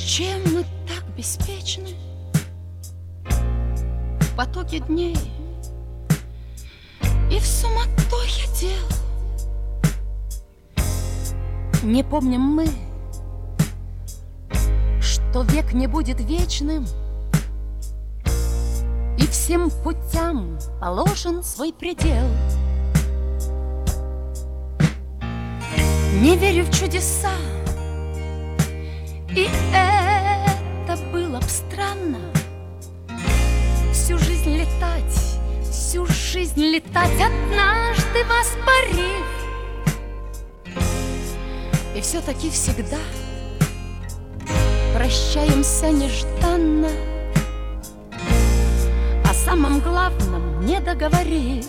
Чем мы так беспечны в потоке дней и в суматохе дел? Не помним мы, что век не будет вечным, и всем путям положен свой предел. Не верю в чудеса, и это было б странно. Всю жизнь летать, однажды воспарив. И все-таки всегда прощаемся нежданно, о самом главном не договорив.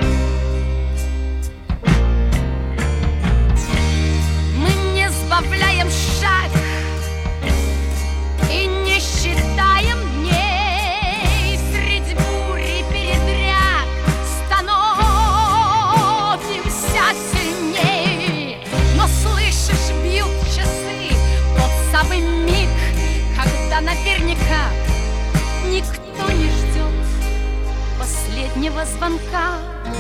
Мы не сбавляем шаг и не считаем дней. Средь бури передряг становимся сильней. Но слышишь, бьют часы, тот самый миг, когда наверняка никто не ждет последнего звонка.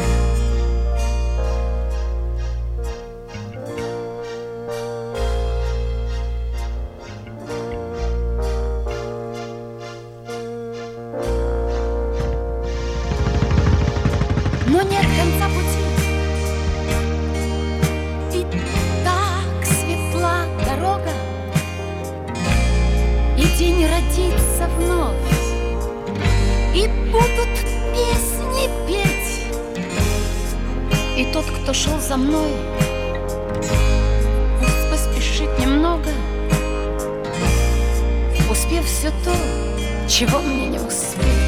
Но нет конца пути, и так светла дорога, и день родится вновь, и будут песни петь. И тот, кто шел за мной, пусть поспешит немного, успев все то, чего мне не успеть.